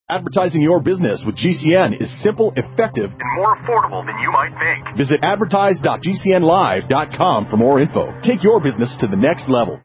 Advertising your business with GCN is simple, effective, and more affordable than you might think. Visit advertise.gcnlive.com for more info. Take your business to the next level.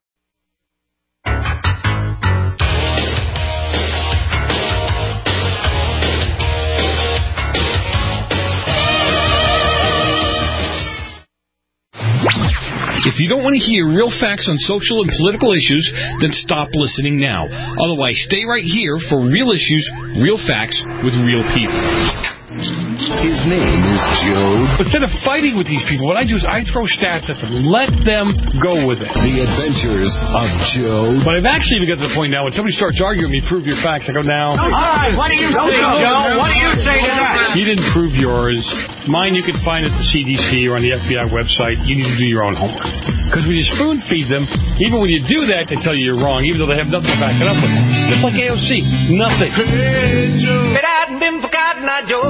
If you don't want to hear real facts on social and political issues, then stop listening now. Otherwise, stay right here for real issues, real facts, with real people. His name is Joe. Instead of fighting with these people, what I do is I throw stats at them. Let them go with it. The Adventures of Joe. But I've actually even got to the point now when somebody starts arguing with me, prove your facts, I go, now. All right, what do you say, Joe? What do you say to that? You didn't prove yours. Mine you can find at the CDC or on the FBI website. You need to do your own homework. Because when you spoon feed them, even when you do that, they tell you you're wrong, even though they have nothing to back it up with. Just like AOC. Nothing. It hadn't been forgotten, Joe.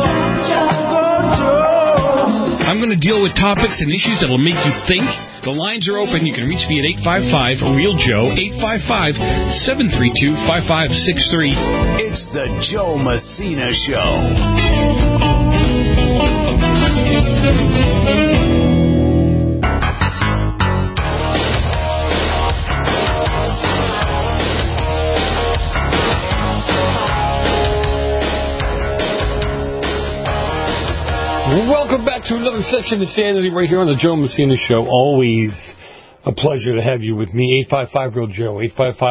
I'm going to deal with topics and issues that will make you think. The lines are open. You can reach me at 855-REAL-JOE, 855-732-5563. It's the Joe Messina Show. Welcome back to another section of Sanity right here on the Joe Messina Show. Always a pleasure to have you with me. 855-REAL-JOE,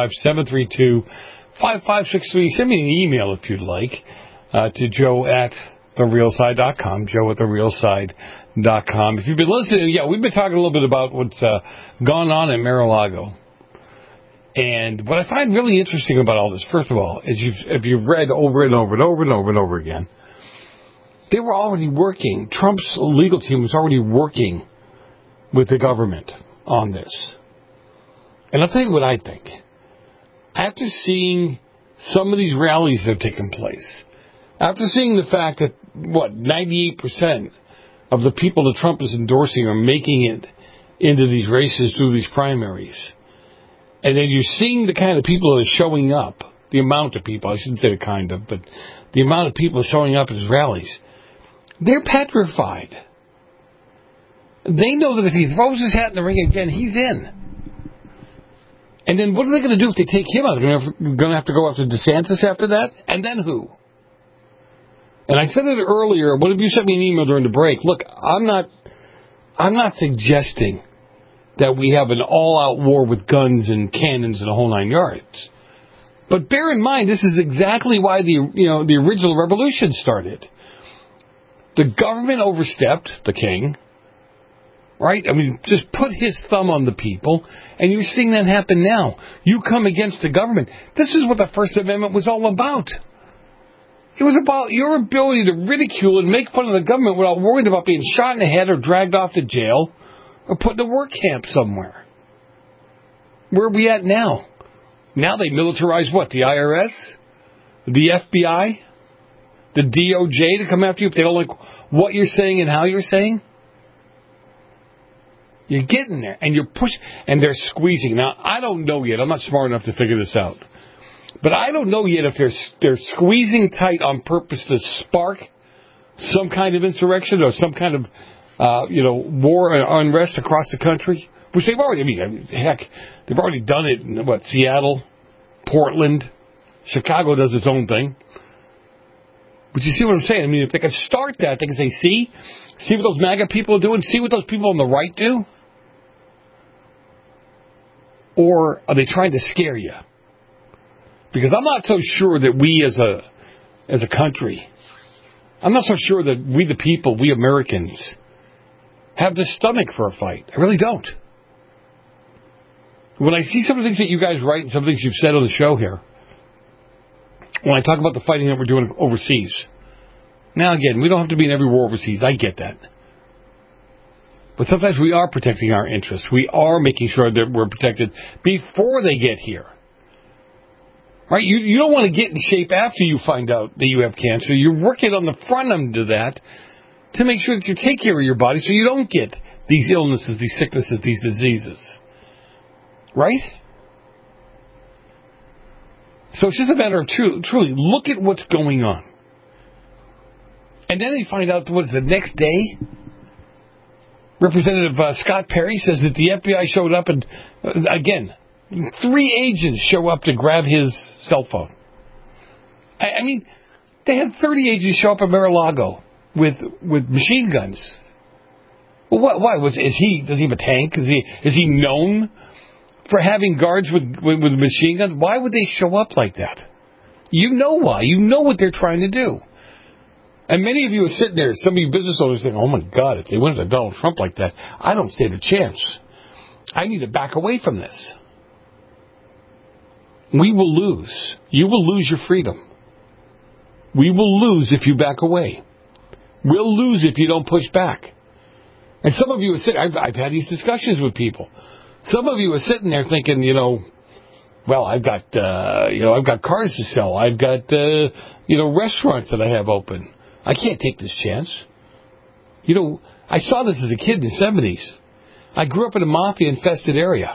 855-732-5563. Send me an email if you'd like to joe@therealside.com, joe@therealside.com. If you've been listening, we've been talking a little bit about what's gone on in Mar-a-Lago. And what I find really interesting about all this, first of all, is if you've read over and over and over and over and over again, they were already working. Trump's legal team was already working with the government on this. And I'll tell you what I think. After seeing some of these rallies that have taken place, after seeing the fact that, 98% of the people that Trump is endorsing are making it into these races through these primaries, and then you're seeing the kind of people that are showing up, the amount of people, I shouldn't say the kind of, but the amount of people showing up at his rallies, they're petrified. They know that if he throws his hat in the ring again, he's in. And then what are they going to do if they take him out? They're going to have to go after DeSantis after that? And then who? And I said it earlier. One of you sent me an email during the break. Look, I'm not suggesting that we have an all-out war with guns and cannons and the whole 9 yards. But bear in mind, this is exactly why the original revolution started. The government overstepped, the king, right? I mean, just put his thumb on the people, and you're seeing that happen now. You come against the government. This is what the First Amendment was all about. It was about your ability to ridicule and make fun of the government without worrying about being shot in the head or dragged off to jail or put in a work camp somewhere. Where are we at now? Now they militarize what? The IRS? The FBI? The DOJ to come after you if they don't like what you're saying and how you're saying? You're getting there, and you're pushing, and they're squeezing. Now, I don't know yet. I'm not smart enough to figure this out. But I don't know yet if they're squeezing tight on purpose to spark some kind of insurrection or some kind of, war or unrest across the country. Which they've already, they've already done it in, Seattle, Portland, Chicago does its own thing. But you see what I'm saying? I mean, if they could start that, they can say, see what those MAGA people are doing? See what those people on the right do? Or are they trying to scare you? Because I'm not so sure that we as a country, I'm not so sure that we the people, we Americans, have the stomach for a fight. I really don't. When I see some of the things that you guys write and some of the things you've said on the show here, when I talk about the fighting that we're doing overseas. Now, again, we don't have to be in every war overseas. I get that. But sometimes we are protecting our interests. We are making sure that we're protected before they get here. Right? You don't want to get in shape after you find out that you have cancer. You're working on the front end of that to make sure that you take care of your body so you don't get these illnesses, these sicknesses, these diseases. Right? So it's just a matter of truly look at what's going on. And then they find out, what is the next day? Representative Scott Perry says that the FBI showed up and, again, 3 agents show up to grab his cell phone. I mean, they had 30 agents show up at Mar-a-Lago with machine guns. Well, why? Does he have a tank? Is he known for having guards with machine guns? Why would they show up like that? You know why. You know what they're trying to do. And many of you are sitting there, some of you business owners saying, oh my God, if they went to Donald Trump like that, I don't stand a chance. I need to back away from this. We will lose. You will lose your freedom. We will lose if you back away. We'll lose if you don't push back. And some of you are sitting, I've had these discussions with people. Some of you are sitting there thinking, well, I've got cars to sell. I've got, restaurants that I have open. I can't take this chance. I saw this as a kid in the 70s. I grew up in a mafia-infested area.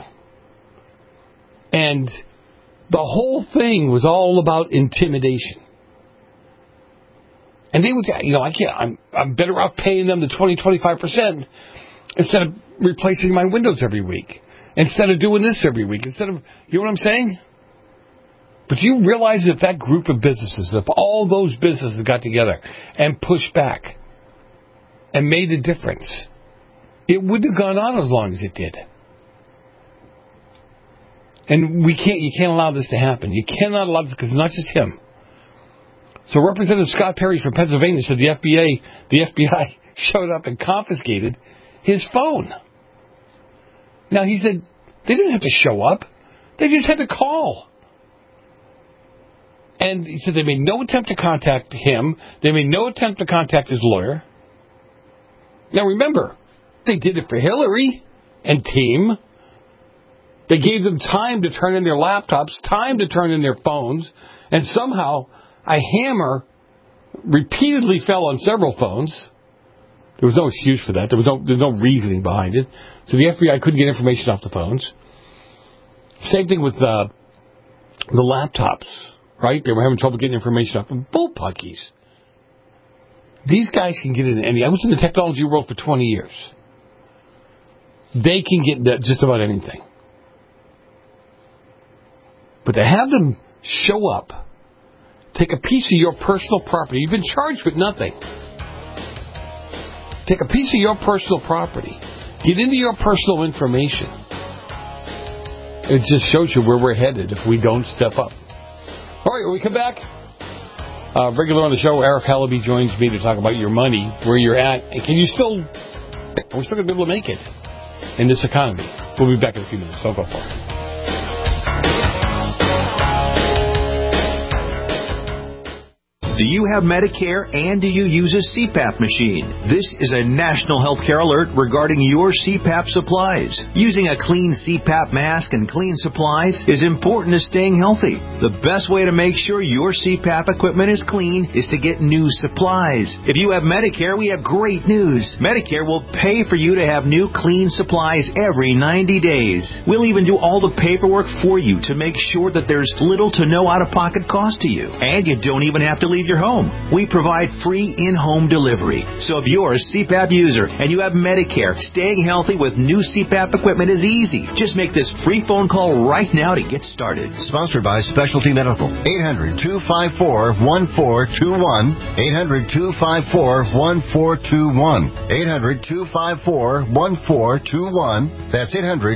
And the whole thing was all about intimidation. And they would say, I'm better off paying them the 20-25% instead of replacing my windows every week. Instead of doing this every week. You know what I'm saying? But do you realize if that group of businesses, if all those businesses got together and pushed back and made a difference, it wouldn't have gone on as long as it did. And you can't allow this to happen. You cannot allow this, because it's not just him. So Representative Scott Perry from Pennsylvania said the FBI showed up and confiscated his phone. Now, he said they didn't have to show up. They just had to call. And he said they made no attempt to contact him. They made no attempt to contact his lawyer. Now, remember, they did it for Hillary and team. They gave them time to turn in their laptops, time to turn in their phones, and somehow a hammer repeatedly fell on several phones. There was no excuse for that. There was no reasoning behind it. So the FBI couldn't get information off the phones. Same thing with the laptops, right? They were having trouble getting information off them. Bullpuckies. These guys can get in any. I was in the technology world for 20 years. They can get just about anything. But to have them show up, take a piece of your personal property. You've been charged with nothing. Take a piece of your personal property. Get into your personal information. It just shows you where we're headed if we don't step up. All right, when we come back, regular on the show, Eric Hallaby joins me to talk about your money, where you're at, and are we still going to be able to make it in this economy? We'll be back in a few minutes. Don't go far. Do you have Medicare and do you use a CPAP machine? This is a national healthcare alert regarding your CPAP supplies. Using a clean CPAP mask and clean supplies is important to staying healthy. The best way to make sure your CPAP equipment is clean is to get new supplies. If you have Medicare, we have great news. Medicare will pay for you to have new clean supplies every 90 days. We'll even do all the paperwork for you to make sure that there's little to no out-of-pocket cost to you. And you don't even have to leave your home. We provide free in-home delivery. So if you're a CPAP user and you have Medicare, staying healthy with new CPAP equipment is easy. Just make this free phone call right now to get started. Sponsored by Specialty Medical. 800-254-1421. 800-254-1421. 800-254-1421. That's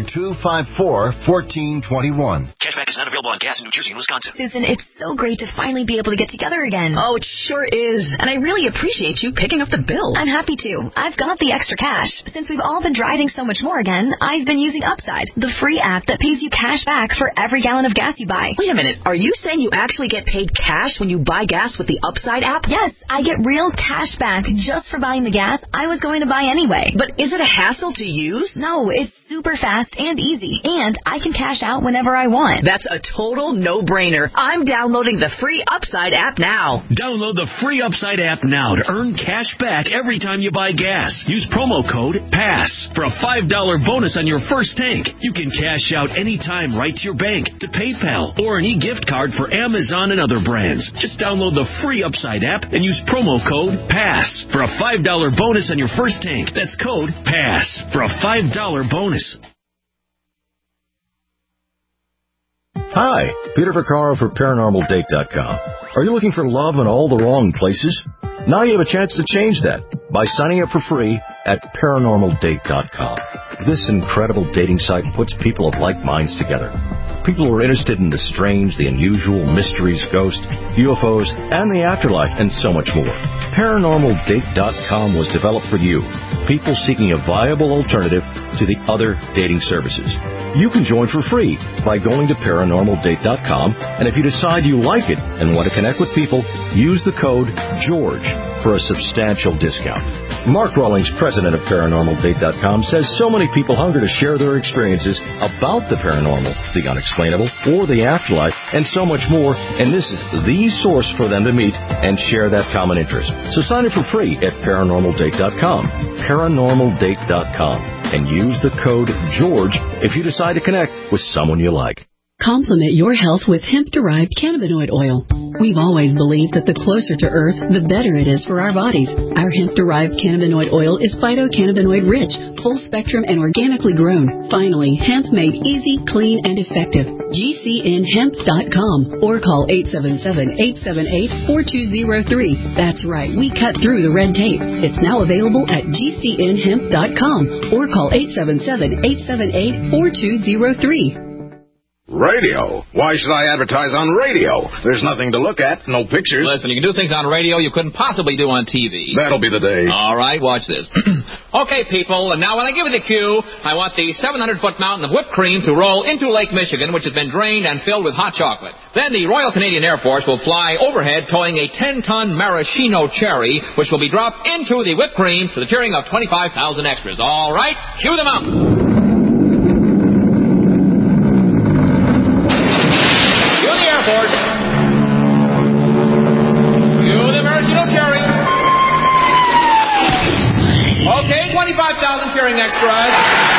800-254-1421. Cashback is not available on gas in New Jersey and Wisconsin. Susan, it's so great to finally be able to get together again. Oh, it sure is. And I really appreciate you picking up the bill. I'm happy to. I've got the extra cash. Since we've all been driving so much more again, I've been using Upside, the free app that pays you cash back for every gallon of gas you buy. Wait a minute. Are you saying you actually get paid cash when you buy gas with the Upside app? Yes, I get real cash back just for buying the gas I was going to buy anyway. But is it a hassle to use? No, it's super fast and easy. And I can cash out whenever I want. That's a total no-brainer. I'm downloading the free Upside app now. Download the free Upside app now to earn cash back every time you buy gas. Use promo code PASS for a $5 bonus on your first tank. You can cash out anytime right to your bank, to PayPal, or an e-gift card for Amazon and other brands. Just download the free Upside app and use promo code PASS for a $5 bonus on your first tank. That's code PASS for a $5 bonus. Hi, Peter Vaccaro for ParanormalDate.com. Are you looking for love in all the wrong places? Now you have a chance to change that by signing up for free at ParanormalDate.com. This incredible dating site puts people of like minds together. People who are interested in the strange, the unusual, mysteries, ghosts, UFOs, and the afterlife, and so much more. ParanormalDate.com was developed for you, people seeking a viable alternative to the other dating services. You can join for free by going to ParanormalDate.com, and if you decide you like it and want to connect with people, use the code GEORGE for a substantial discount. Mark Rawlings, president of ParanormalDate.com, says so many people hunger to share their experiences about the paranormal, the unexplainable, or the afterlife, and so much more, and this is the source for them to meet and share that common interest. So sign up for free at ParanormalDate.com, ParanormalDate.com, and use the code GEORGE if you decide to connect with someone you like. Complement your health with hemp-derived cannabinoid oil. We've always believed that the closer to Earth, the better it is for our bodies. Our hemp-derived cannabinoid oil is phytocannabinoid-rich, full-spectrum, and organically grown. Finally, hemp made easy, clean, and effective. GCNhemp.com or call 877-878-4203. That's right, we cut through the red tape. It's now available at GCNhemp.com or call 877-878-4203. Radio? Why should I advertise on radio? There's nothing to look at, no pictures. Listen, you can do things on radio you couldn't possibly do on TV. That'll be the day. All right, watch this. Okay, people, and now when I give you the cue, I want the 700-foot mountain of whipped cream to roll into Lake Michigan, which has been drained and filled with hot chocolate. Then the Royal Canadian Air Force will fly overhead towing a 10-ton maraschino cherry, which will be dropped into the whipped cream to the cheering of 25,000 extras. All right, cue them up. Okay, 25,000 cheering extras.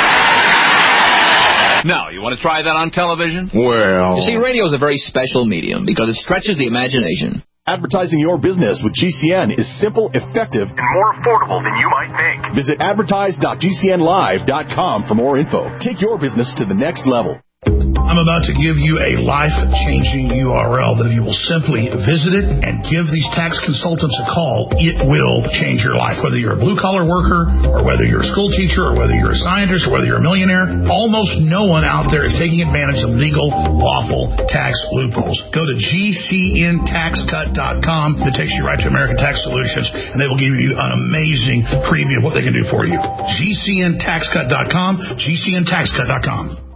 Now, you want to try that on television? Well... You see, radio is a very special medium because it stretches the imagination. Advertising your business with GCN is simple, effective, and more affordable than you might think. Visit advertise.gcnlive.com for more info. Take your business to the next level. I'm about to give you a life-changing URL that if you will simply visit it and give these tax consultants a call, it will change your life. Whether you're a blue-collar worker or whether you're a school teacher or whether you're a scientist or whether you're a millionaire, almost no one out there is taking advantage of legal, lawful tax loopholes. Go to GCNTaxCut.com. It takes you right to American Tax Solutions, and they will give you an amazing preview of what they can do for you. GCNTaxCut.com, GCNTaxCut.com.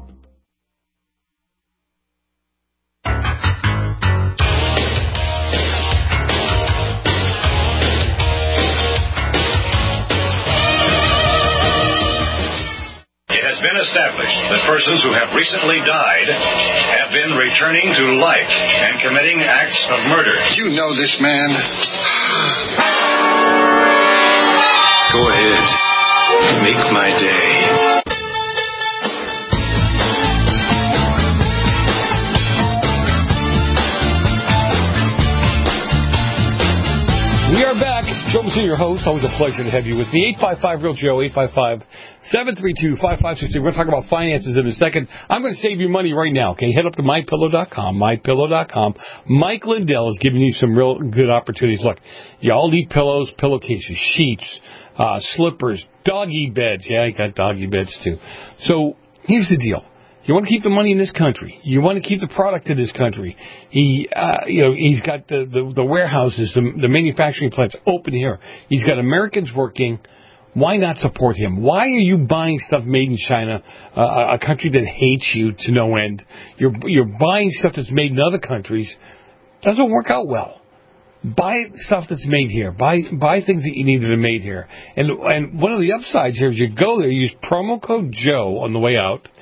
Been established that persons who have recently died have been returning to life and committing acts of murder. You know this man. Go ahead. Make my day. We are back. Joe Messina, your host. Always a pleasure to have you with me. 855-REAL-JOE, 855-732-5563. We're going to talk about finances in a second. I'm going to save you money right now, okay? Head up to MyPillow.com, MyPillow.com. Mike Lindell is giving you some real good opportunities. Look, you all need pillows, pillowcases, sheets, slippers, doggy beds. Yeah, I got doggy beds, too. So here's the deal. You want to keep the money in this country. You want to keep the product in this country. He's got the warehouses, the manufacturing plants open here. He's got Americans working. Why not support him? Why are you buying stuff made in China, a country that hates you to no end? You're buying stuff that's made in other countries. Doesn't work out well. Buy stuff that's made here. Buy things that you need that are made here. And one of the upsides here is you go there, use promo code Joe on the way out.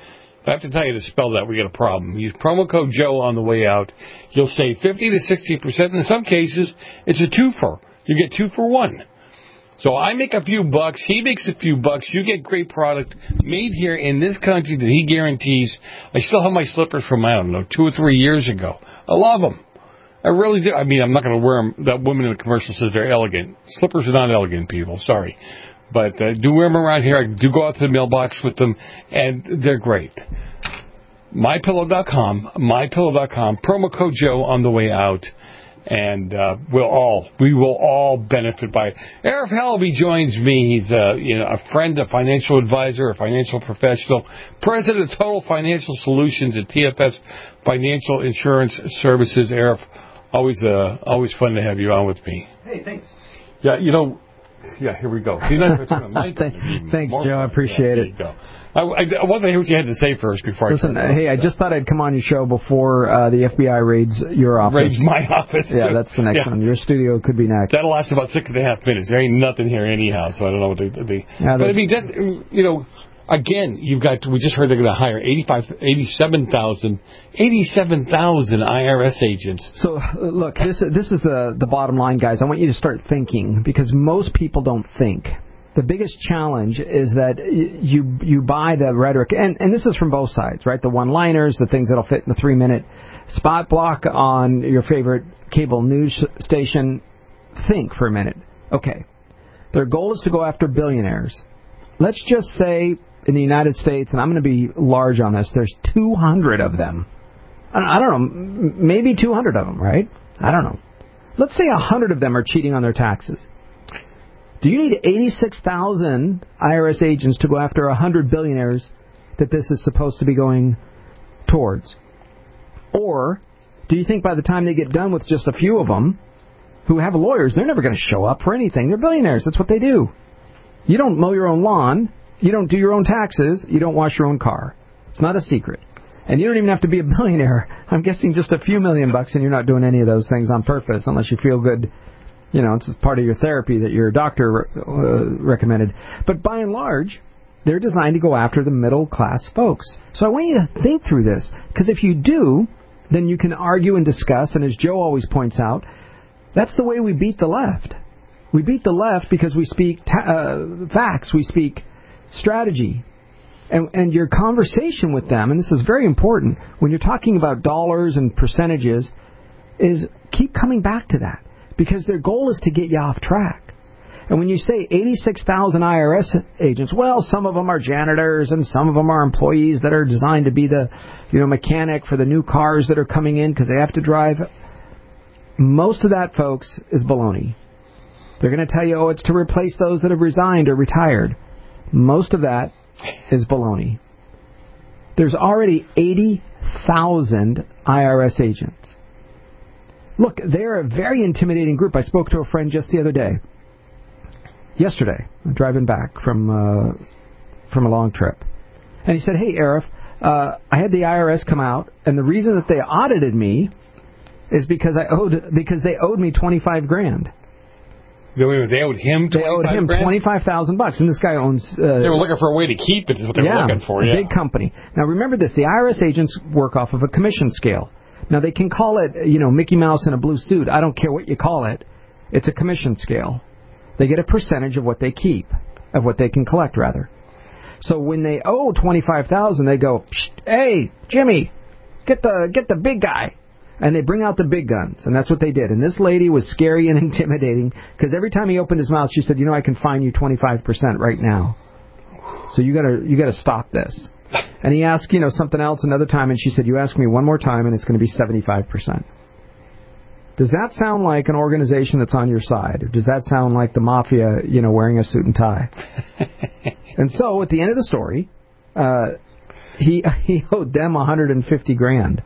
I have to tell you to spell that. We got a problem. Use promo code Joe on the way out. You'll save 50 to 60%. In some cases, it's a two-for. You get 2 for 1. So I make a few bucks. He makes a few bucks. You get great product made here in this country that he guarantees. I still have my slippers from, 2 or 3 years ago. I love them. I really do. I mean, I'm not going to wear them. That woman in the commercial says they're elegant. Slippers are not elegant, people. Sorry. But I do wear them around here. I do go out to the mailbox with them, and they're great. MyPillow.com, promo code Joe on the way out, and we will all benefit by it. Arif Halaby joins me. He's a friend, a financial advisor, a financial professional, president of Total Financial Solutions at TFS Financial Insurance Services. Arif, always fun to have you on with me. Hey, thanks. Yeah, here we go. Thanks, Joe. I appreciate it. I want to hear what you had to say first before Listen, I I just thought I'd come on your show before the FBI raids your office. Raids my office. Yeah, that's the next one. Your studio could be next. That'll last about 6.5 minutes. There ain't nothing here anyhow, so I don't know what they'd be. Yeah, but I mean, again, we just heard they're going to hire 87,000 IRS agents. So, look, this is the bottom line, guys. I want you to start thinking, because most people don't think. The biggest challenge is that you buy the rhetoric, and this is from both sides, right? The one-liners, the things that'll fit in the 3-minute spot block on your favorite cable news station. Think for a minute. Okay, their goal is to go after billionaires. Let's just say in the United States, and I'm going to be large on this, there's 200 of them. I don't know, maybe 200 of them, right? I don't know. Let's say 100 of them are cheating on their taxes. Do you need 86,000 IRS agents to go after 100 billionaires that this is supposed to be going towards? Or do you think by the time they get done with just a few of them who have lawyers, they're never going to show up for anything? They're billionaires. That's what they do. You don't mow your own lawn. You don't do your own taxes. You don't wash your own car. It's not a secret. And you don't even have to be a billionaire. I'm guessing just a few $1 million, and you're not doing any of those things on purpose unless you feel good. It's part of your therapy that your doctor recommended. But by and large, they're designed to go after the middle-class folks. So I want you to think through this, because if you do, then you can argue and discuss. And as Joe always points out, that's the way we beat the left. We beat the left because we speak facts. We speak strategy. And your conversation with them, and this is very important, when you're talking about dollars and percentages, is keep coming back to that. Because their goal is to get you off track. And when you say 86,000 IRS agents, well, some of them are janitors and some of them are employees that are designed to be the mechanic for the new cars that are coming in because they have to drive. Most of that, folks, is baloney. They're going to tell you, it's to replace those that have resigned or retired. Most of that is baloney. There's already 80,000 IRS agents. Look, they're a very intimidating group. I spoke to a friend just the other day. Yesterday, I'm driving back from a long trip. And he said, hey, Arif, I had the IRS come out, and the reason that they audited me is because they owed me $25,000. They owed him $25,000? They owed him $25,000, and this guy owns... they were looking for a way to keep it, is what they were looking for, a big company. Now, remember this, the IRS agents work off of a commission scale. Now, they can call it, Mickey Mouse in a blue suit. I don't care what you call it. It's a commission scale. They get a percentage of what they keep, of what they can collect, rather. So when they owe $25,000, they go, hey, Jimmy, get the big guy. And they bring out the big guns, and that's what they did. And this lady was scary and intimidating, because every time he opened his mouth, she said, I can fine you 25% right now. So you gotta stop this. And he asked, something else another time, and she said, you ask me one more time, and it's going to be 75%. Does that sound like an organization that's on your side? Or does that sound like the mafia, wearing a suit and tie? And so, at the end of the story, he owed them $150,000.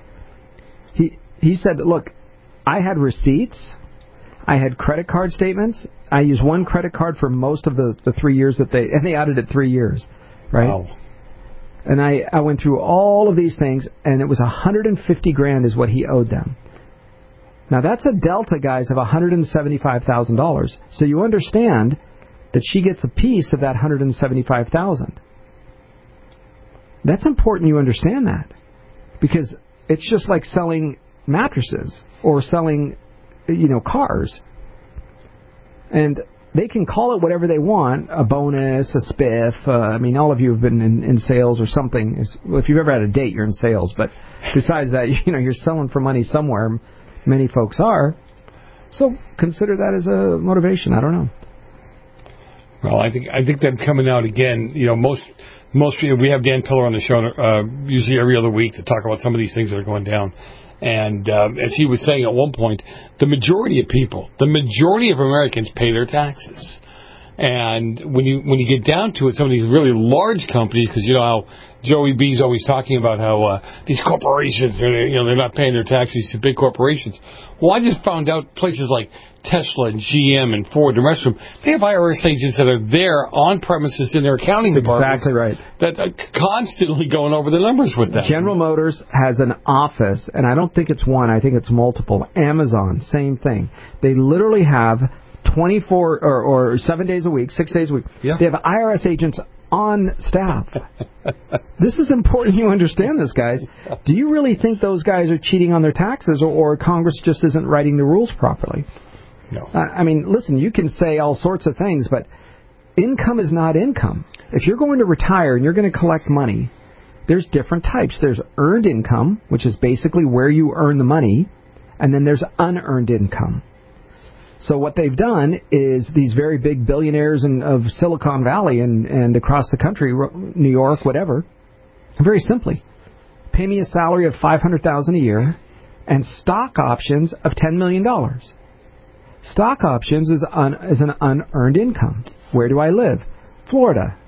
He said, look, I had receipts, I had credit card statements, I used one credit card for most of the 3 years and they audited 3 years, right? Wow. And I went through all of these things, and it was $150,000 is what he owed them. Now, that's a delta, guys, of $175,000. So you understand that she gets a piece of that $175,000. That's important you understand that. Because it's just like selling mattresses or selling, cars. And they can call it whatever they want, a bonus, a spiff. All of you have been in sales or something. If you've ever had a date, you're in sales. But besides that, you're selling for money somewhere. Many folks are. So consider that as a motivation. I don't know. Well, I think them coming out again, most people, we have Dan Pillar on the show usually every other week to talk about some of these things that are going down. And as he was saying at one point, the majority of Americans pay their taxes. And when you get down to it, some of these really large companies, because you know how Joey B's always talking about how these corporations, they're not paying their taxes to big corporations. Well, I just found out places like Tesla and GM and Ford and the rest of them, they have IRS agents that are there on premises in their accounting departments. Exactly right. That are constantly going over the numbers with them. General Motors has an office, and I don't think it's one, I think it's multiple. Amazon, same thing. They literally have 24 or 7 days a week, 6 days a week. Yeah. They have IRS agents on staff. This is important you understand this, guys. Do you really think those guys are cheating on their taxes or Congress just isn't writing the rules properly? No. Listen, you can say all sorts of things, but income is not income. If you're going to retire and you're going to collect money, there's different types. There's earned income, which is basically where you earn the money, and then there's unearned income. So what they've done is these very big billionaires of Silicon Valley and across the country, New York, whatever, very simply, pay me a salary of $500,000 a year and stock options of $10 million. Stock options is an unearned income. Where do I live? Florida.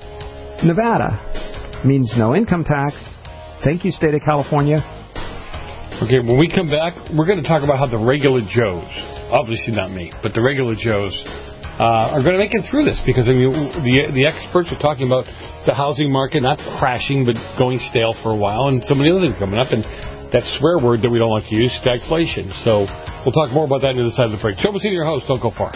Nevada. Means no income tax. Thank you, state of California. Okay, when we come back, we're going to talk about how the regular Joes, obviously not me, but the regular Joes are going to make it through this because the experts are talking about the housing market not crashing but going stale for a while and some of the other things coming up. And that swear word that we don't like to use, stagflation. So we'll talk more about that on the other side of the break. Joe Messina, your host. Don't go far.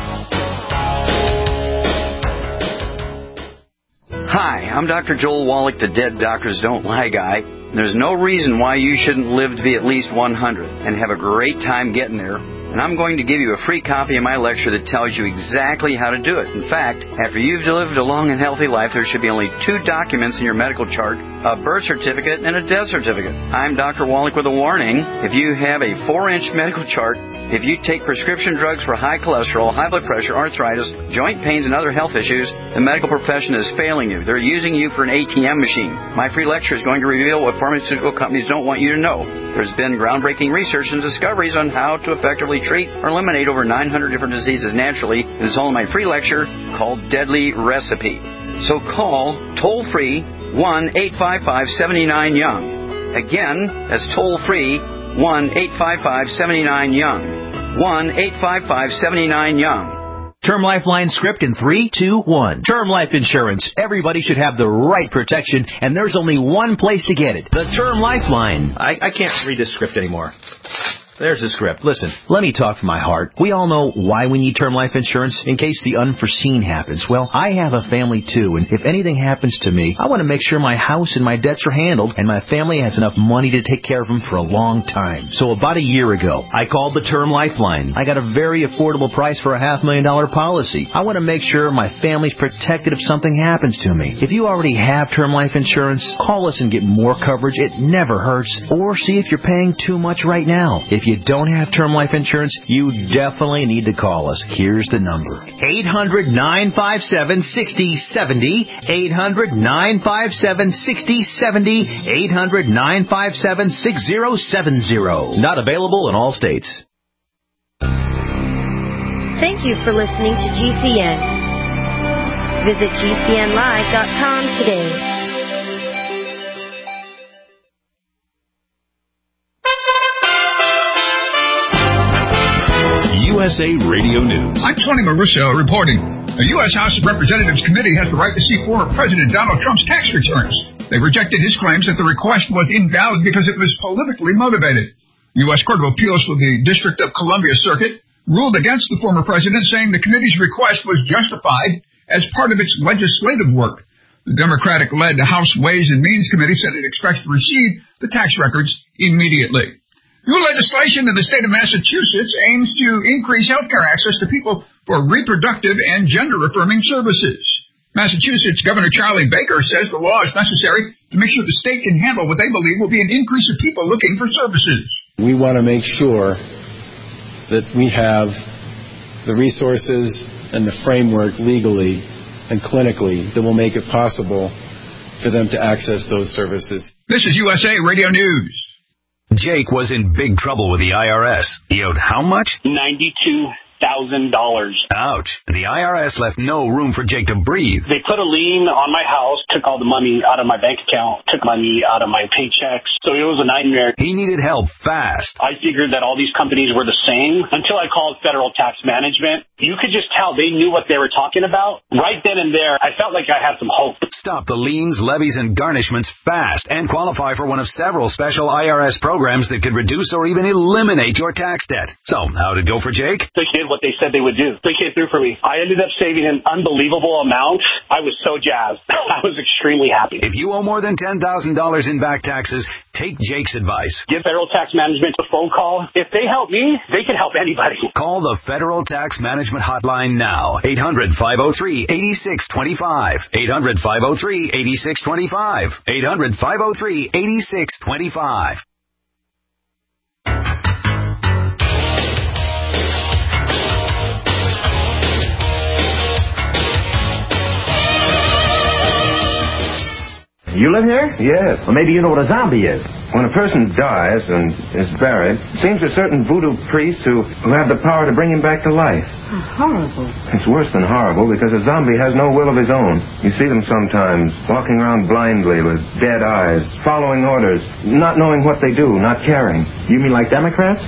Hi, I'm Dr. Joel Wallach, the Dead Doctors Don't Lie guy. There's no reason why you shouldn't live to be at least 100 and have a great time getting there. And I'm going to give you a free copy of my lecture that tells you exactly how to do it. In fact, after you've lived a long and healthy life, there should be only 2 documents in your medical chart, a birth certificate and a death certificate. I'm Dr. Wallach with a warning. If you have a 4-inch medical chart, if you take prescription drugs for high cholesterol, high blood pressure, arthritis, joint pains, and other health issues, the medical profession is failing you. They're using you for an ATM machine. My free lecture is going to reveal what pharmaceutical companies don't want you to know. There's been groundbreaking research and discoveries on how to effectively treat or eliminate over 900 different diseases naturally. It is all in my free lecture called Deadly Recipe. So call toll-free 1-855-79-YOUNG. Again, that's toll-free 1-855-79-YOUNG. 1-855-79-YOUNG. Term Lifeline script in 3, 2, 1. Term life insurance. Everybody should have the right protection, and there's only one place to get it. The Term Lifeline. I can't read this script anymore. There's the script. Listen, let me talk from my heart. We all know why we need term life insurance, in case the unforeseen happens. Well, I have a family too, and if anything happens to me, I want to make sure my house and my debts are handled, and my family has enough money to take care of them for a long time. So about a year ago, I called the Term Lifeline. I got a very affordable price for a $500,000 policy. I want to make sure my family's protected if something happens to me. If you already have term life insurance, call us and get more coverage. It never hurts. Or see if you're paying too much right now. If you don't have term life insurance, you definitely need to call us. Here's the number. 800-957-6070. 800-957-6070. 800-957-6070. Not available in all states. Thank you for listening to GCN. Visit GCNlive.com today. USA Radio News. I'm Tony Marusso reporting. The U.S. House of Representatives Committee has the right to see former President Donald Trump's tax returns. They rejected his claims that the request was invalid because it was politically motivated. The U.S. Court of Appeals for the District of Columbia Circuit ruled against the former president, saying the committee's request was justified as part of its legislative work. The Democratic-led House Ways and Means Committee said it expects to receive the tax records immediately. New legislation in the state of Massachusetts aims to increase health care access to people for reproductive and gender-affirming services. Massachusetts Governor Charlie Baker says the law is necessary to make sure the state can handle what they believe will be an increase of people looking for services. We want to make sure that we have the resources and the framework legally and clinically that will make it possible for them to access those services. This is USA Radio News. Jake was in big trouble with the IRS. He owed how much? $92,000. Ouch. The IRS left no room for Jake to breathe. They put a lien on my house, took all the money out of my bank account, took money out of my paychecks. So it was a nightmare. He needed help fast. I figured that all these companies were the same until I called Federal Tax Management. You could just tell they knew what they were talking about. Right then and there, I felt like I had some hope. Stop the liens, levies, and garnishments fast and qualify for one of several special IRS programs that could reduce or even eliminate your tax debt. So, how'd it go for Jake? They did what they said they would do. They came through for me. I ended up saving an unbelievable amount. I was so jazzed. I was extremely happy. If you owe more than $10,000 in back taxes, take Jake's advice. Give Federal Tax Management a phone call. If they help me, they can help anybody. Call the Federal Tax Management hotline now. 800-503-8625. 800-503-8625. 800-503-8625. You live here? Yes. Well, maybe you know what a zombie is. When a person dies and is buried, it seems to certain voodoo priests who have the power to bring him back to life. Horrible. It's worse than horrible because a zombie has no will of his own. You see them sometimes walking around blindly with dead eyes, following orders, not knowing what they do, not caring. You mean like Democrats?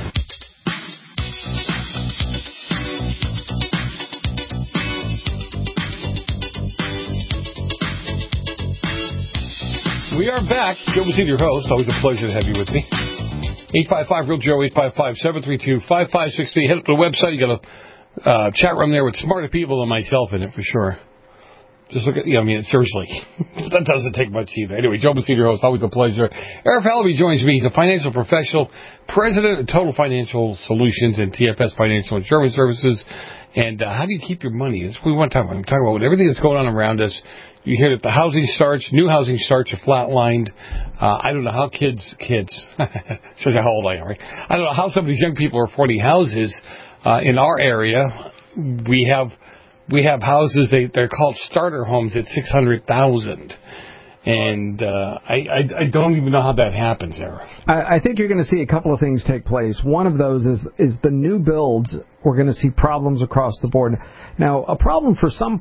We are back. Joe Messina, your host. Always a pleasure to have you with me. 855-REAL-JOE, 855-732-5563. Head up to the website. You got a chat room there with smarter people than myself in it, for sure. Just look at, seriously. That doesn't take much either. Anyway, Joe Messina, your host. Always a pleasure. Eric Falvey joins me. He's a financial professional, president of Total Financial Solutions and TFS Financial Insurance Services. And how do you keep your money? That's what we want to talk about. I'm talking about everything that's going on around us. You hear that the new housing starts are flatlined. I don't know how kids, shows you how old I am, right? I don't know how some of these young people are affording houses. In our area, we have houses, they're called starter homes at $600,000. And I don't even know how that happens, Eric. I think you're going to see a couple of things take place. One of those is the new builds. We're going to see problems across the board. Now, a problem for some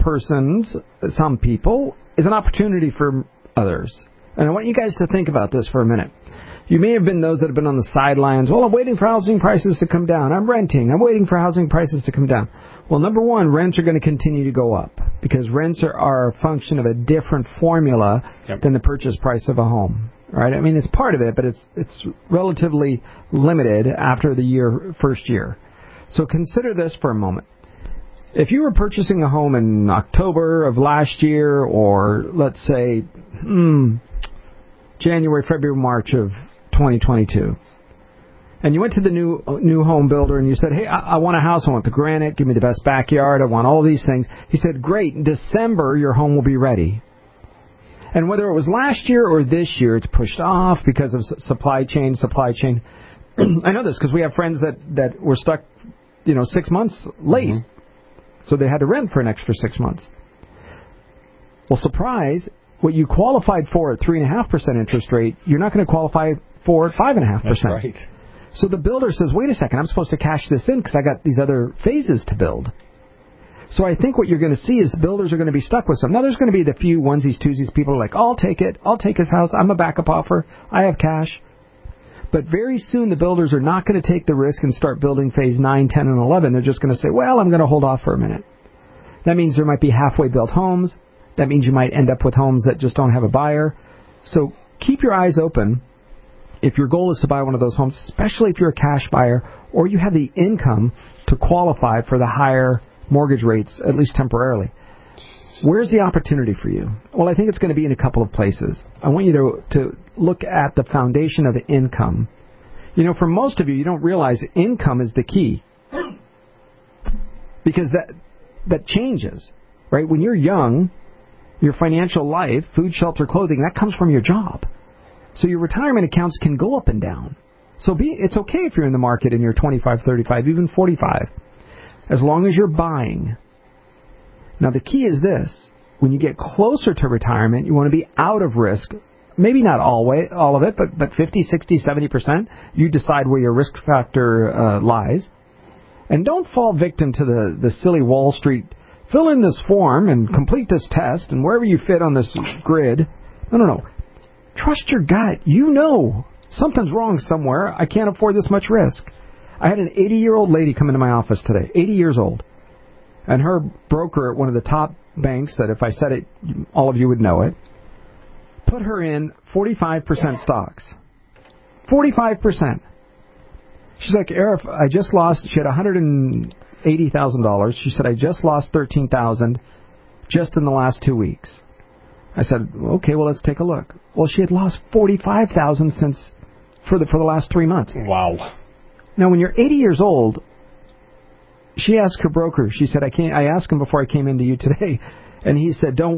people, is an opportunity for others. And I want you guys to think about this for a minute. You may have been those that have been on the sidelines. Well, I'm waiting for housing prices to come down. I'm renting. I'm waiting for housing prices to come down. Well, number one, rents are going to continue to go up because rents are a function of a different formula than the purchase price of a home. Right? I mean, it's part of it, but it's relatively limited after the first year. So consider this for a moment. If you were purchasing a home in October of last year, or let's say January, February, March of 2022, and you went to the new home builder and you said, hey, I want a house, I want the granite, give me the best backyard, I want all these things. He said, great, in December your home will be ready. And whether it was last year or this year, it's pushed off because of supply chain. I know this because we have friends that were stuck, 6 months late. Mm-hmm. So they had to rent for an extra 6 months. Well, surprise, what you qualified for at 3.5% interest rate, you're not going to qualify for at 5.5%. That's right. So the builder says, wait a second, I'm supposed to cash this in because I got these other phases to build. So I think what you're going to see is builders are going to be stuck with some. Now, there's going to be the few onesies, twosies, people are like, I'll take it. I'll take his house. I'm a backup offer. I have cash. But very soon the builders are not going to take the risk and start building phase 9, 10, and 11. They're just going to say, well, I'm going to hold off for a minute. That means there might be halfway built homes. That means you might end up with homes that just don't have a buyer. So keep your eyes open. If your goal is to buy one of those homes, especially if you're a cash buyer or you have the income to qualify for the higher mortgage rates, at least temporarily. Where's the opportunity for you? Well, I think it's going to be in a couple of places. I want you to look at the foundation of income. You know, for most of you, you don't realize income is the key. Because that changes, right? When you're young, your financial life, food, shelter, clothing, that comes from your job. So your retirement accounts can go up and down. So it's okay if you're in the market and you're 25, 35, even 45, as long as you're buying. Now, the key is this. When you get closer to retirement, you want to be out of risk. Maybe not all of it, but 50, 60, 70%. You decide where your risk factor lies. And don't fall victim to the silly Wall Street, fill in this form and complete this test, and wherever you fit on this grid. No. Trust your gut. You know something's wrong somewhere. I can't afford this much risk. I had an 80-year-old lady come into my office today, 80 years old. And her broker at one of the top banks, that if I said it, all of you would know it, put her in 45% stocks. 45%. She's like, Arif, I just lost, she had $180,000. She said, I just lost $13,000 just in the last 2 weeks. I said, okay, well, let's take a look. Well, she had lost $45,000 for the last 3 months. Wow. Now, when you're 80 years old, she asked her broker, she said, I asked him before I came into you today, and he said, don't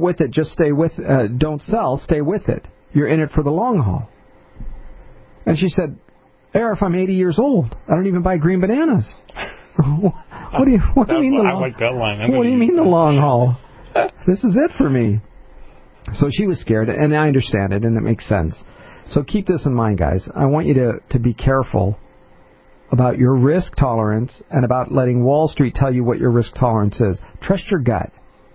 sell, stay with it. You're in it for the long haul. And she said, Arif, I'm 80 years old. I don't even buy green bananas. What do you mean the long haul? I like that line. What do you mean the long haul? This is it for me. So she was scared, and I understand it, and it makes sense. So keep this in mind, guys. I want you to be careful about your risk tolerance and about letting Wall Street tell you what your risk tolerance is. Trust your gut.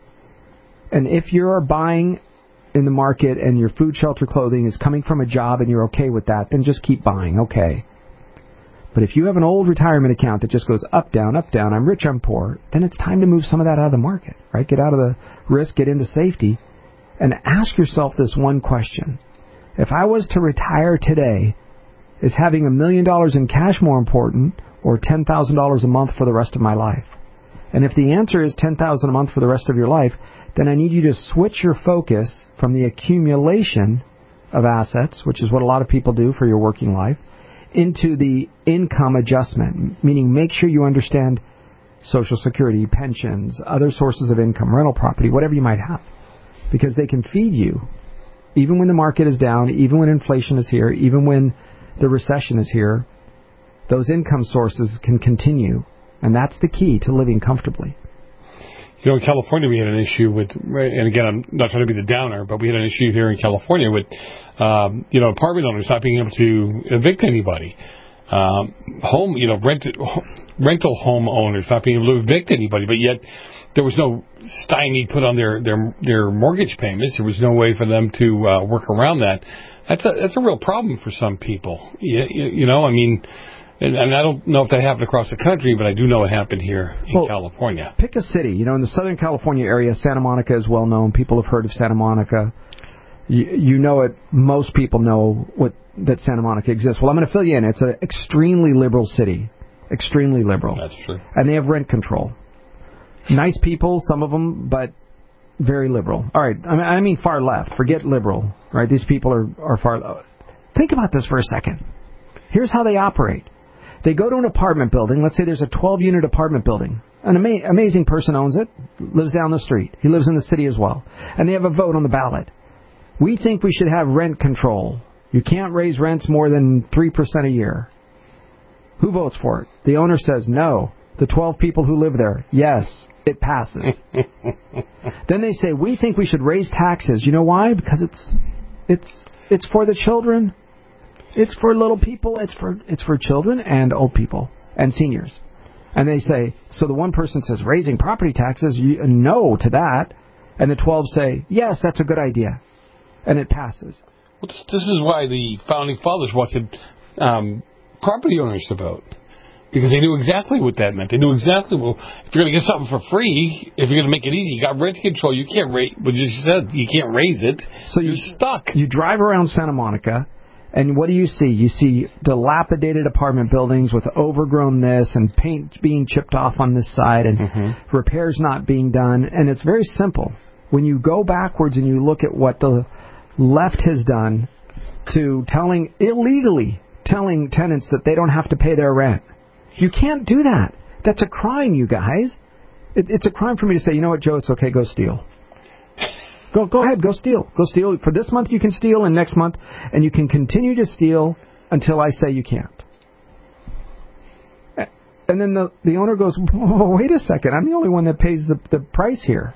And if you're buying in the market and your food, shelter, clothing is coming from a job and you're okay with that, then just keep buying, okay. But if you have an old retirement account that just goes up, down, I'm rich, I'm poor, then it's time to move some of that out of the market, right? Get out of the risk, get into safety, and ask yourself this one question. If I was to retire today, is having $1 million in cash more important or $10,000 a month for the rest of my life? And if the answer is $10,000 a month for the rest of your life, then I need you to switch your focus from the accumulation of assets, which is what a lot of people do for your working life, into the income adjustment, meaning make sure you understand Social Security, pensions, other sources of income, rental property, whatever you might have, because they can feed you even when the market is down, even when inflation is here, even when the recession is here. Those income sources can continue, and that's the key to living comfortably. You know, in California, we had an issue with, and again, I'm not trying to be the downer, but we had an issue here in California with, apartment owners not being able to evict anybody. Rental home owners not being able to evict anybody, but yet there was no stymie put on their mortgage payments. There was no way for them to work around that. That's a real problem for some people. And I don't know if that happened across the country, but I do know it happened here in California. Pick a city. In the Southern California area, Santa Monica is well known. People have heard of Santa Monica. You know it. Most people know that Santa Monica exists. Well, I'm going to fill you in. It's an extremely liberal city. Extremely liberal. That's true. And they have rent control. Nice people, some of them, but very liberal. All right. I mean far left. Forget liberal. Right? These people are far. Think about this for a second. Here's how they operate. They go to an apartment building. Let's say there's a 12-unit apartment building. An amazing person owns it, lives down the street. He lives in the city as well. And they have a vote on the ballot. We think we should have rent control. You can't raise rents more than 3% a year. Who votes for it? The owner says no. The 12 people who live there, yes, it passes. Then they say, we think we should raise taxes. You know why? Because it's for the children. It's for little people. It's for children and old people and seniors. And they say, so the one person says, raising property taxes, no to that. And the 12 say, yes, that's a good idea. And it passes. Well, this is why the Founding Fathers wanted property owners to vote. Because they knew exactly what that meant. They knew exactly, if you're going to get something for free, if you're going to make it easy, you got rent control, you can't raise, but you said you can't raise it, so you're stuck. You drive around Santa Monica, and what do you see? You see dilapidated apartment buildings with overgrown this and paint being chipped off on this side and repairs not being done. And it's very simple. when you go backwards and you look at what the left has done to illegally telling tenants that they don't have to pay their rent. You can't do that. That's a crime, you guys. It's a crime for me to say, you know what, Joe, it's okay, go steal. Go ahead, go steal. Go steal. For this month you can steal, and next month, and you can continue to steal until I say you can't. And then the owner goes, whoa, wait a second, I'm the only one that pays the price here.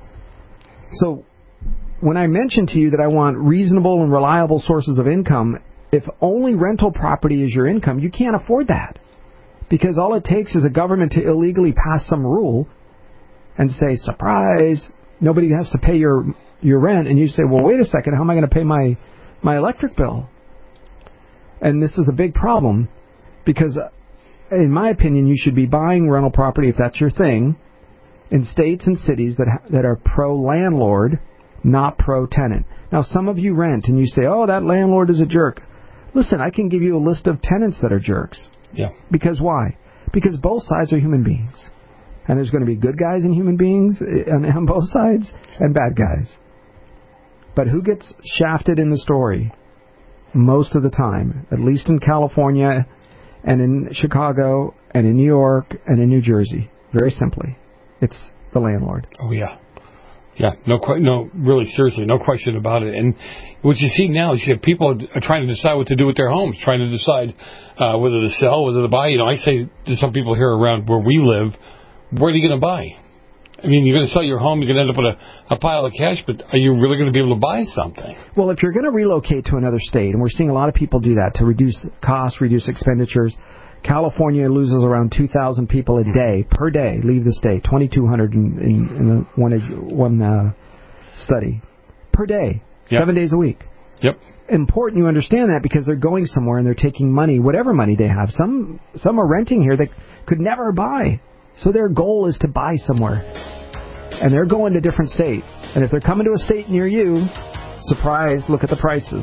So when I mention to you that I want reasonable and reliable sources of income, if only rental property is your income, you can't afford that. Because all it takes is a government to illegally pass some rule and say, surprise, nobody has to pay your rent. And you say, well, wait a second, how am I going to pay my electric bill? And this is a big problem because, in my opinion, you should be buying rental property, if that's your thing, in states and cities that are pro-landlord, not pro-tenant. Now, some of you rent and you say, oh, that landlord is a jerk. Listen, I can give you a list of tenants that are jerks. Yeah. Because why? Because both sides are human beings. And there's going to be good guys and human beings on both sides and bad guys. But who gets shafted in the story most of the time, at least in California and in Chicago and in New York and in New Jersey? Very simply, it's the landlord. Oh, yeah. Yeah, really, seriously, no question about it. And what you see now is you have people are trying to decide what to do with their homes, trying to decide whether to sell, whether to buy. You know, I say to some people here around where we live, where are you going to buy? I mean, you're going to sell your home, you're going to end up with a pile of cash, but are you really going to be able to buy something? Well, if you're going to relocate to another state, and we're seeing a lot of people do that to reduce costs, reduce expenditures. California loses around 2,000 people a day, per day, leave the state. 2,200 in one study. Per day. Yep. 7 days a week. Yep. Important you understand that because they're going somewhere and they're taking money, whatever money they have. Some are renting here that could never buy. So their goal is to buy somewhere. And they're going to different states. And if they're coming to a state near you, surprise, look at the prices.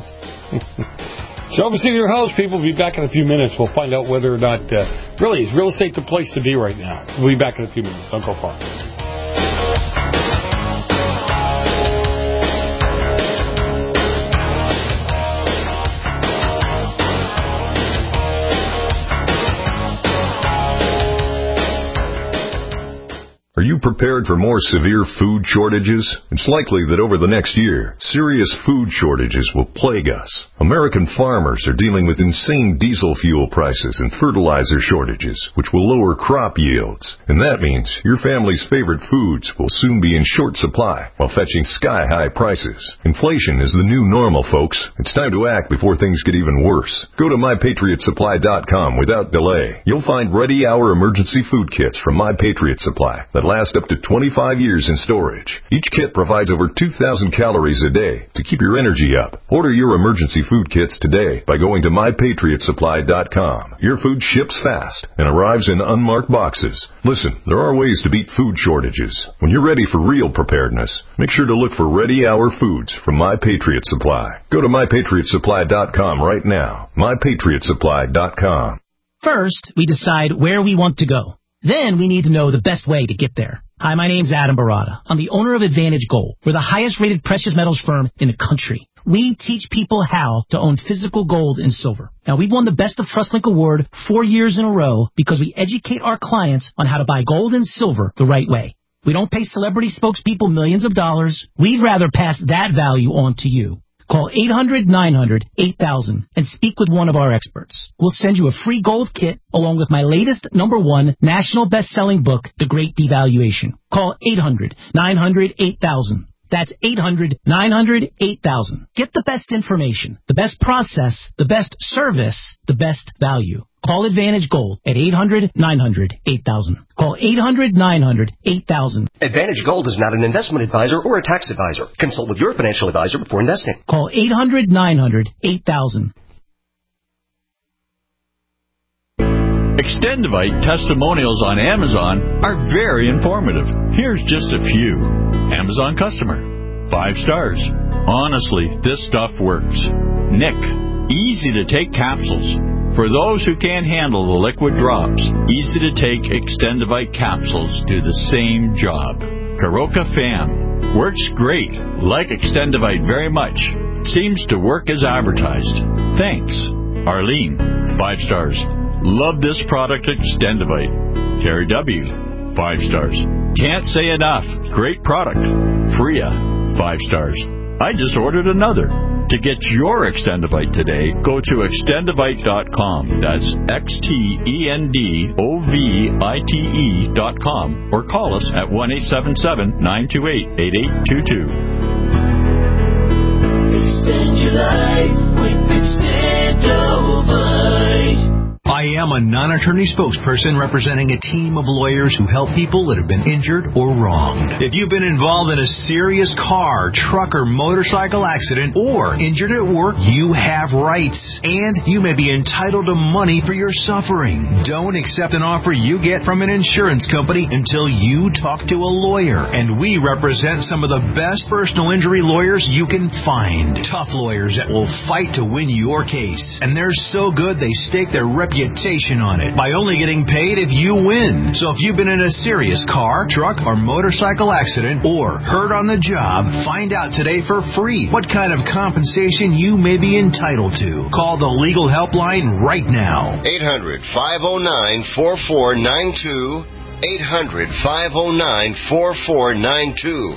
So over to your house, people. We'll be back in a few minutes. We'll find out whether or not, really, is real estate the place to be right now? We'll be back in a few minutes. Don't go far. Are you prepared for more severe food shortages? It's likely that over the next year, serious food shortages will plague us. American farmers are dealing with insane diesel fuel prices and fertilizer shortages, which will lower crop yields. And that means your family's favorite foods will soon be in short supply while fetching sky-high prices. Inflation is the new normal, folks. It's time to act before things get even worse. Go to MyPatriotSupply.com without delay. You'll find ready-hour emergency food kits from My Patriot Supply that last up to 25 years in storage. Each kit provides over 2,000 calories a day to keep your energy up. Order your emergency food kits today by going to MyPatriotSupply.com. Your food ships fast and arrives in unmarked boxes. Listen, there are ways to beat food shortages. When you're ready for real preparedness, make sure to look for ready-hour foods from My Patriot Supply. Go to MyPatriotSupply.com right now. MyPatriotSupply.com. First, we decide where we want to go. Then we need to know the best way to get there. Hi, my name's Adam Barada. I'm the owner of Advantage Gold. We're the highest rated precious metals firm in the country. We teach people how to own physical gold and silver. Now, we've won the Best of TrustLink Award 4 years in a row because we educate our clients on how to buy gold and silver the right way. We don't pay celebrity spokespeople millions of dollars. We'd rather pass that value on to you. Call 800-900-8000 and speak with one of our experts. We'll send you a free gold kit along with my latest #1 national best-selling book, The Great Devaluation. Call 800-900-8000. That's 800-900-8000. Get the best information, the best process, the best service, the best value. Call Advantage Gold at 800-900-8000. Call 800-900-8000. Advantage Gold is not an investment advisor or a tax advisor. Consult with your financial advisor before investing. Call 800-900-8000. Extendivite testimonials on Amazon are very informative. Here's just a few. Amazon customer. 5 stars. Honestly, this stuff works. Nick. Easy to take capsules. For those who can't handle the liquid drops, easy to take Extendivite capsules do the same job. Karoka Fam. Works great. Like Extendivite very much. Seems to work as advertised. Thanks. Arlene, 5 stars. Love this product, Extendivite. Terry W., 5 stars. Can't say enough. Great product. Freya, 5 stars. I just ordered another. To get your Extendivite today, go to Extendivite.com. That's XTENDOVITE.com or call us at 1-877-928-8822. Extend your life with Extendovite. I am a non-attorney spokesperson representing a team of lawyers who help people that have been injured or wronged. If you've been involved in a serious car, truck, or motorcycle accident or injured at work, you have rights, and you may be entitled to money for your suffering. Don't accept an offer you get from an insurance company until you talk to a lawyer, and we represent some of the best personal injury lawyers you can find. Tough lawyers that will fight to win your case, and they're so good they stake their reputation on it by only getting paid if you win. So if you've been in a serious car, truck, or motorcycle accident or hurt on the job, find out today for free what kind of compensation you may be entitled to. Call the legal helpline right now. 800-509-4492. 800-509-4492.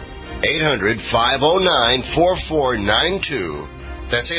800-509-4492. That's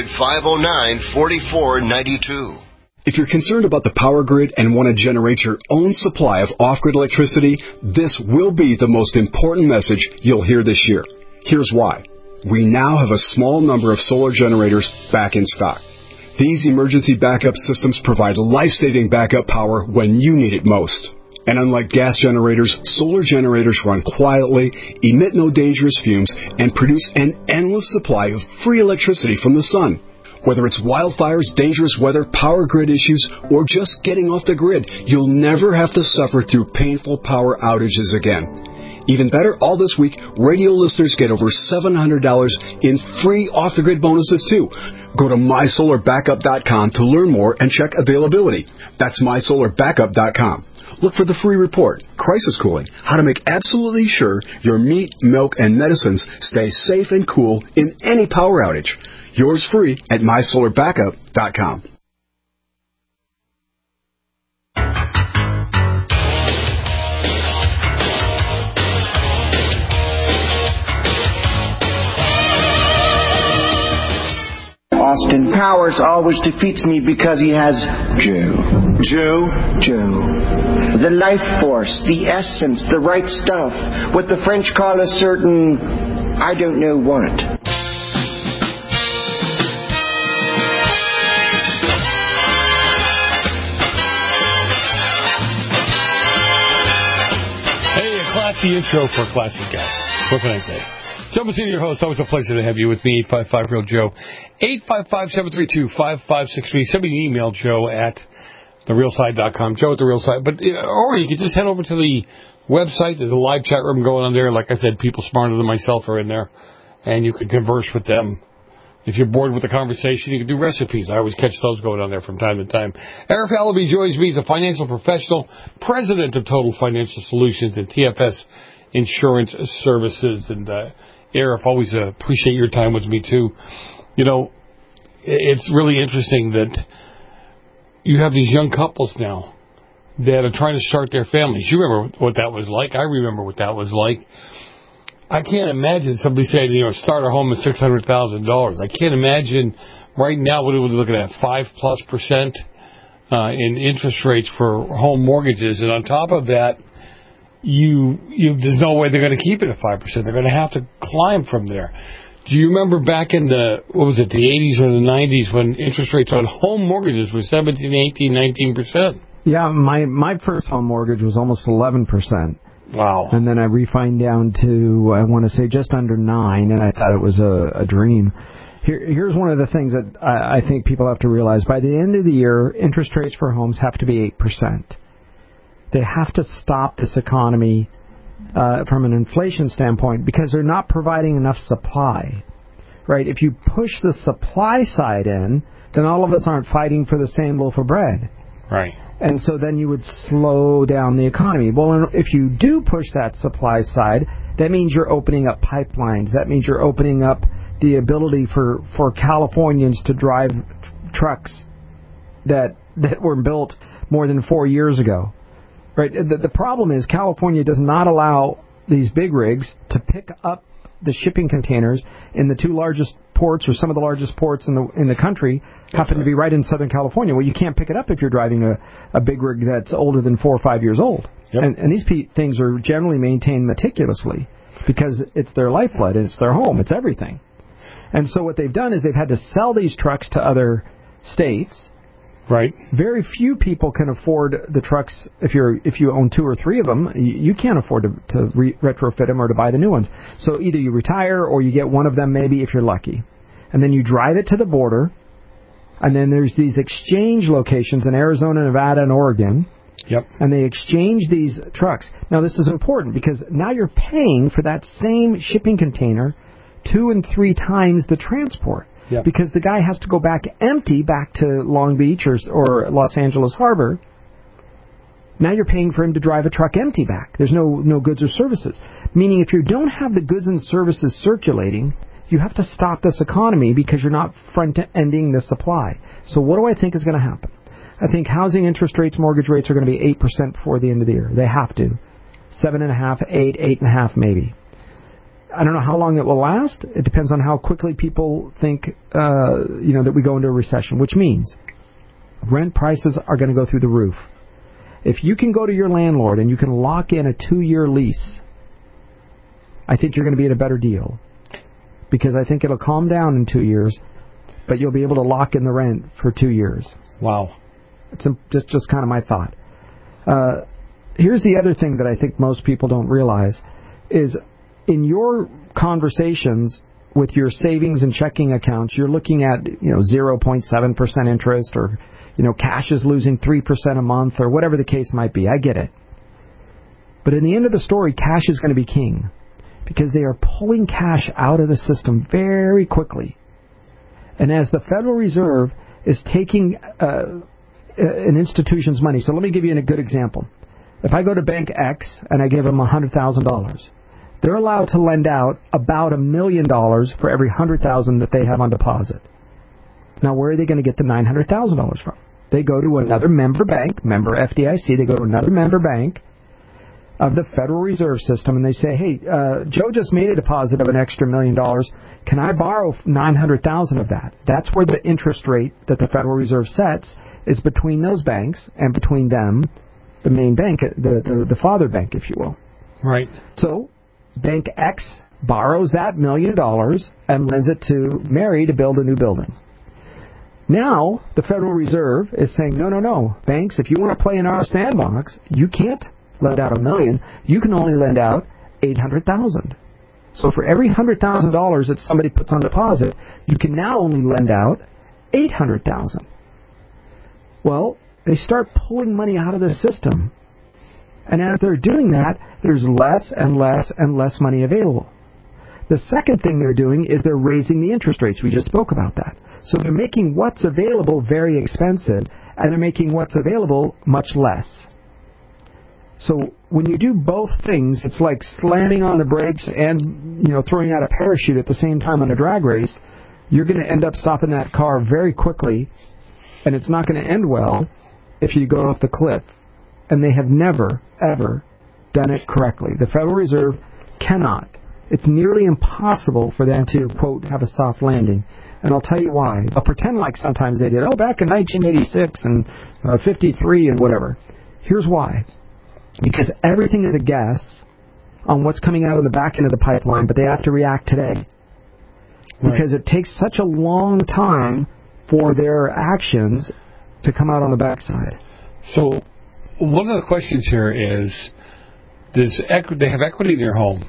800-509-4492. If you're concerned about the power grid and want to generate your own supply of off-grid electricity, this will be the most important message you'll hear this year. Here's why. We now have a small number of solar generators back in stock. These emergency backup systems provide life-saving backup power when you need it most. And unlike gas generators, solar generators run quietly, emit no dangerous fumes, and produce an endless supply of free electricity from the sun. Whether it's wildfires, dangerous weather, power grid issues, or just getting off the grid, you'll never have to suffer through painful power outages again. Even better, all this week, radio listeners get over $700 in free off-the-grid bonuses, too. Go to MySolarBackup.com to learn more and check availability. That's MySolarBackup.com. Look for the free report, Crisis Cooling, how to make absolutely sure your meat, milk, and medicines stay safe and cool in any power outage. Yours free at MySolarBackup.com. Austin Powers always defeats me because he has Joe. The life force, the essence, the right stuff. What the French call a certain, I don't know what. The intro for a classic guy. What can I say? Joe Mancini, your host. Always a pleasure to have you with me. 855-REAL-JOE. 855-732-5563. Send me an email, Joe at therealside.com. Joe at therealside. But or you can just head over to the website. There's a live chat room going on there. Like I said, people smarter than myself are in there, and you can converse with them. If you're bored with the conversation, you can do recipes. I always catch those going on there from time to time. Arif Alabi joins me. He's a financial professional, president of Total Financial Solutions and TFS Insurance Services. And Arif, always appreciate your time with me, too. You know, it's really interesting that you have these young couples now that are trying to start their families. You remember what that was like. I remember what that was like. I can't imagine somebody saying, start a home at $600,000. I can't imagine right now what are we looking at, 5+% in interest rates for home mortgages. And on top of that, there's no way they're going to keep it at 5%. They're going to have to climb from there. Do you remember back in the 80s or the 90s when interest rates on home mortgages were 17, 18, 19%? Yeah, my first home mortgage was almost 11%. Wow. And then I refined down to, I want to say, just under 9, and I thought it was a dream. Here's one of the things that I think people have to realize. By the end of the year, interest rates for homes have to be 8%. They have to stop this economy from an inflation standpoint because they're not providing enough supply. Right? If you push the supply side in, then all of us aren't fighting for the same loaf of bread. Right. And so then you would slow down the economy. Well, if you do push that supply side, That means you're opening up pipelines. That means you're opening up the ability for Californians to drive trucks that were built more than 4 years ago. Right? The problem is California does not allow these big rigs to pick up the shipping containers in the two largest ports, or some of the largest ports in the country, happen to be right in Southern California. Well, you can't pick it up if you're driving a big rig that's older than 4 or 5 years old. Yep. And these things are generally maintained meticulously because it's their lifeblood, it's their home, it's everything. And so what they've done is they've had to sell these trucks to other states. Right. Very few people can afford the trucks. If you own 2 or 3 of them, you can't afford to retrofit them or to buy the new ones. So either you retire or you get one of them, maybe, if you're lucky. And then you drive it to the border. And then there's these exchange locations in Arizona, Nevada, and Oregon. Yep. And they exchange these trucks. Now, this is important because now you're paying for that same shipping container 2 and 3 times the transport. Yep. Because the guy has to go back empty back to Long Beach or Los Angeles Harbor. Now you're paying for him to drive a truck empty back. There's no goods or services. Meaning if you don't have the goods and services circulating, you have to stop this economy because you're not front-ending the supply. So what do I think is going to happen? I think housing interest rates, mortgage rates are going to be 8% before the end of the year. They have to. 7.5%, 8%, 8.5% maybe. I don't know how long it will last. It depends on how quickly people think, that we go into a recession, which means rent prices are going to go through the roof. If you can go to your landlord and you can lock in a 2-year lease, I think you're going to be at a better deal. Because I think it'll calm down in 2 years, but you'll be able to lock in the rent for 2 years. Wow. It's just kind of my thought. Here's the other thing that I think most people don't realize is in your conversations with your savings and checking accounts, you're looking at 0.7% interest, or cash is losing 3% a month, or whatever the case might be. I get it. But in the end of the story, cash is going to be king because they are pulling cash out of the system very quickly. And as the Federal Reserve is taking an institution's money, so let me give you a good example. If I go to Bank X and I give them $100,000, they're allowed to lend out about $1 million for every $100,000 that they have on deposit. Now, where are they going to get the $900,000 from? They go to another member bank, member FDIC. They go to another member bank of the Federal Reserve System, and they say, hey, Joe just made a deposit of an extra $1 million. Can I borrow $900,000 of that? That's where the interest rate that the Federal Reserve sets is between those banks and between them, the main bank, the father bank, if you will. Right. So Bank X borrows that $1 million and lends it to Mary to build a new building. Now, the Federal Reserve is saying, no, banks, if you want to play in our sandbox, you can't lend out $1 million. You can only lend out $800,000. So for every $100,000 that somebody puts on deposit, you can now only lend out $800,000. Well, they start pulling money out of the system. And as they're doing that, there's less and less and less money available. The second thing they're doing is they're raising the interest rates. We just spoke about that. So they're making what's available very expensive, and they're making what's available much less. So when you do both things, it's like slamming on the brakes and throwing out a parachute at the same time on a drag race. You're going to end up stopping that car very quickly, and it's not going to end well if you go off the cliff. And they have never, ever done it correctly. The Federal Reserve cannot. It's nearly impossible for them to, quote, have a soft landing. And I'll tell you why. They'll pretend like sometimes they did. Back in 1986 and 53 and whatever. Here's why. Because everything is a guess on what's coming out of the back end of the pipeline, but they have to react today. Right. Because it takes such a long time for their actions to come out on the backside. So one of the questions here is, they have equity in your home,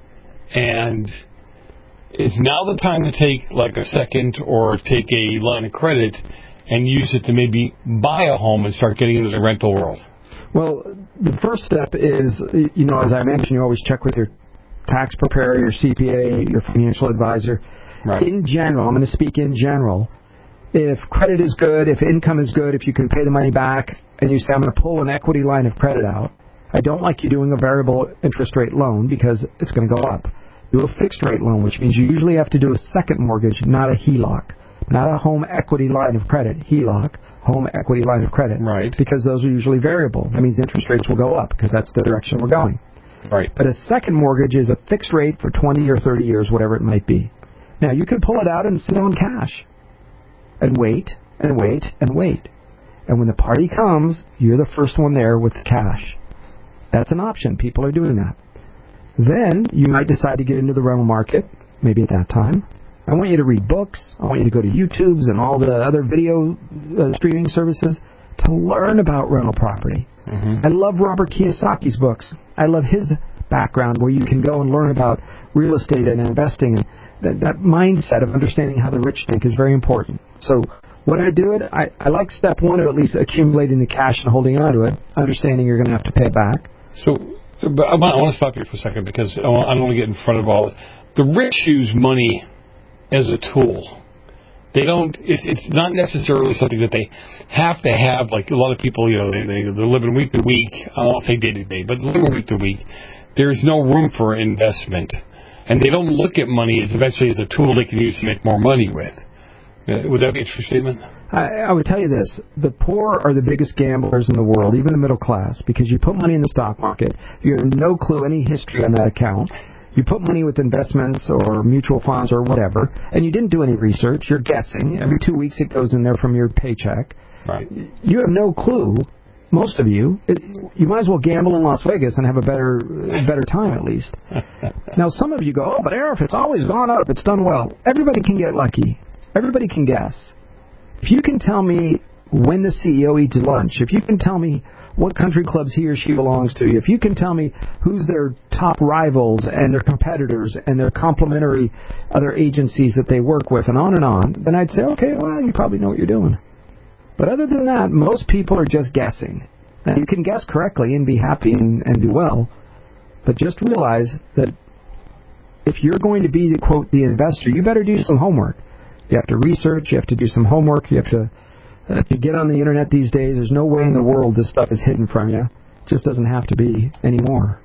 and is now the time to take like a second or take a line of credit and use it to maybe buy a home and start getting into the rental world? Well, the first step is, as I mentioned, you always check with your tax preparer, your CPA, your financial advisor. Right. In general, I'm going to speak in general. If credit is good, if income is good, if you can pay the money back, and you say, I'm going to pull an equity line of credit out, I don't like you doing a variable interest rate loan because it's going to go up. Do a fixed rate loan, which means you usually have to do a second mortgage, not a HELOC, not a home equity line of credit. HELOC, home equity line of credit. Right. Because those are usually variable. That means interest rates will go up because that's the direction we're going. Right. But a second mortgage is a fixed rate for 20 or 30 years, whatever it might be. Now, you can pull it out and sit on cash and wait and wait and wait. And when the party comes, you're the first one there with the cash. That's an option. People are doing that. Then you might decide to get into the rental market, maybe at that time. I want you to read books. I want you to go to YouTubes and all the other video streaming services to learn about rental property. Mm-hmm. I love Robert Kiyosaki's books. I love his background where you can go and learn about real estate and investing. And that mindset of understanding how the rich think is very important. So when I do it, I like step one of at least accumulating the cash and holding on to it, understanding you're going to have to pay it back. So but I want to stop you for a second because I don't want to get in front of all. The rich use money as a tool. They don't. It's not necessarily something that they have to have. Like a lot of people, they're living week to week. I won't say day to day, but living week to week. There's no room for investment, and they don't look at money as eventually as a tool they can use to make more money with. Would that be a true statement? I would tell you this. The poor are the biggest gamblers in the world, even the middle class, because you put money in the stock market, you have no clue any history on that account. You put money with investments or mutual funds or whatever, and you didn't do any research. You're guessing. Every 2 weeks it goes in there from your paycheck. Right. You have no clue, most of you. You might as well gamble in Las Vegas and have a better time at least. Now, some of you go, oh, but Arif, it's always gone up. It's done well. Everybody can get lucky. Everybody can guess. If you can tell me when the CEO eats lunch, if you can tell me what country clubs he or she belongs to, if you can tell me who's their top rivals and their competitors and their complementary other agencies that they work with and on, then I'd say, okay, well, you probably know what you're doing. But other than that, most people are just guessing. Now, you can guess correctly and be happy and do well, but just realize that if you're going to be, quote, the investor, you better do some homework. You have to research, you have to do some homework, you have to... If you get on the internet these days, there's no way in the world this stuff is hidden from you. It just doesn't have to be anymore.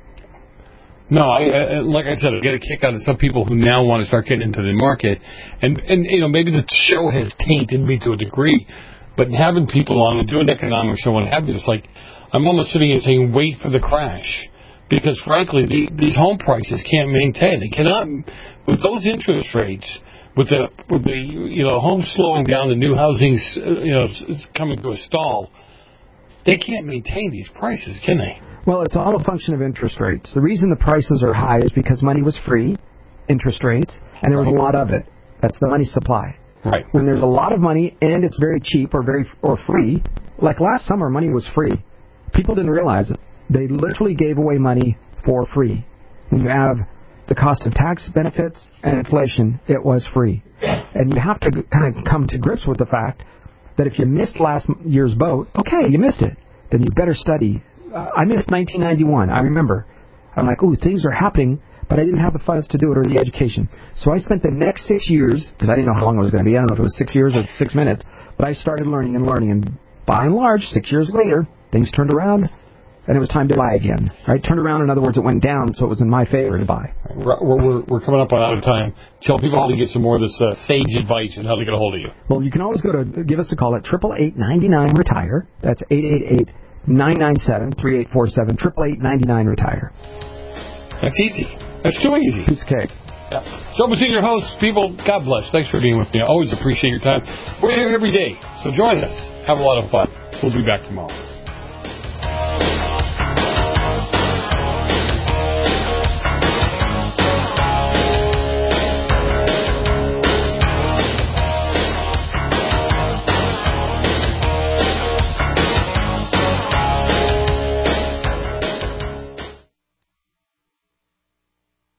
No, like I said, I get a kick out of some people who now want to start getting into the market, and maybe the show has tainted me to a degree, but having people on and doing economic show and having it's like I'm almost sitting and saying, wait for the crash, because frankly, these home prices can't maintain. They cannot with those interest rates. With the homes slowing down, the new housing's coming to a stall. They can't maintain these prices, can they? Well, it's all a function of interest rates. The reason the prices are high is because money was free, interest rates, and there was a lot of it. That's the money supply. Right. When there's a lot of money and it's very cheap or free, like last summer, money was free. People didn't realize it. They literally gave away money for free. When you have the cost of tax benefits and inflation, it was free. And you have to kind of come to grips with the fact that if you missed last year's boat, okay, you missed it, then you better study. I missed 1991. I remember. I'm like, ooh, things are happening, but I didn't have the funds to do it or the education. So I spent the next 6 years, because I didn't know how long it was going to be. I don't know if it was 6 years or 6 minutes, but I started learning. And by and large, 6 years later, things turned around. And it was time to buy again. Right? Turned around, in other words, it went down, so it was in my favor to buy. We're coming up on out of time. Tell people how to get some more of this sage advice and how to get a hold of you. Well, you can always give us a call at 888-99-RETIRE. That's 888-997-3847. 888-99-RETIRE. That's easy. That's too easy. Piece of cake. Yeah. Joe Bassini, your host. People, God bless. Thanks for being with me. I always appreciate your time. We're here every day, so join us. Have a lot of fun. We'll be back tomorrow.